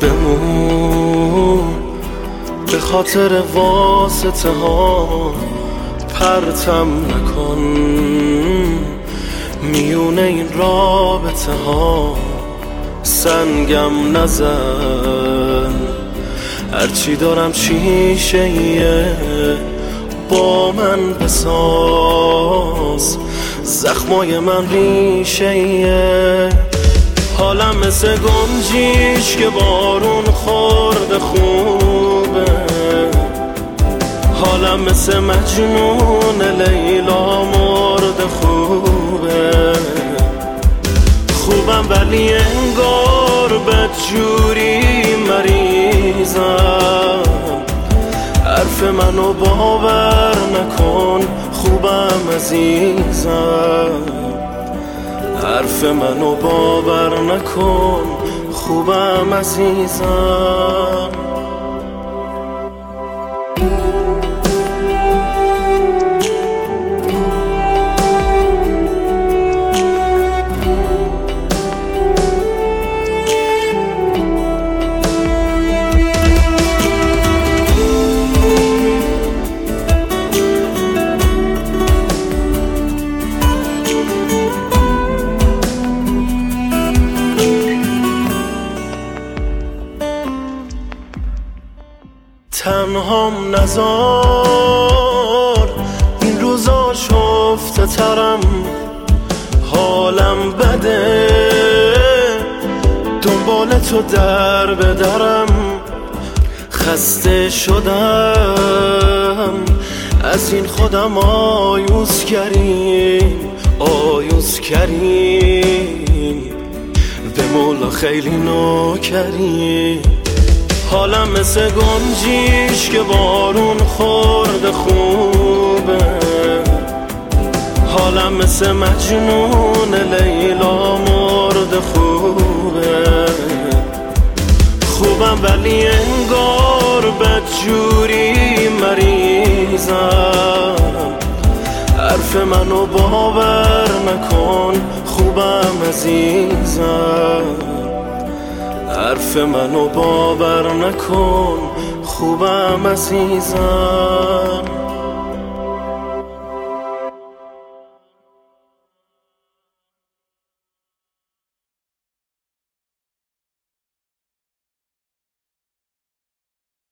بمون، به خاطر واسطه ها پرتم نکن، میونه این رابطه ها سنگم نزن. هرچی دارم شیشه با من بساز، زخمای من ریشه. حالم مثل گنجیش که بارون خورده خوبه، حالم مثل مجنون لیلا مرده خوبه. خوبم ولی انگار بدجوری مریضم، حرف منو باور نکن خوبم عزیزم، حرف منو باور نکن خوبم عزیزم. تنهام نزار، این روزا شفته ترم، حالم بده، دنبال تو در بدرم. خسته شدم از این خودم آیوز کریم، به مولا خیلی نوکریم. حالم مثل گنجیش که بارون خورده خوبه، حالم مثل مجنون لیلا مرده خوبه. خوبم ولی انگار بدجوری مریضم، حرف منو باور نکن خوبم عزیزم، حرف منو باور نکن خوبم عزیزم.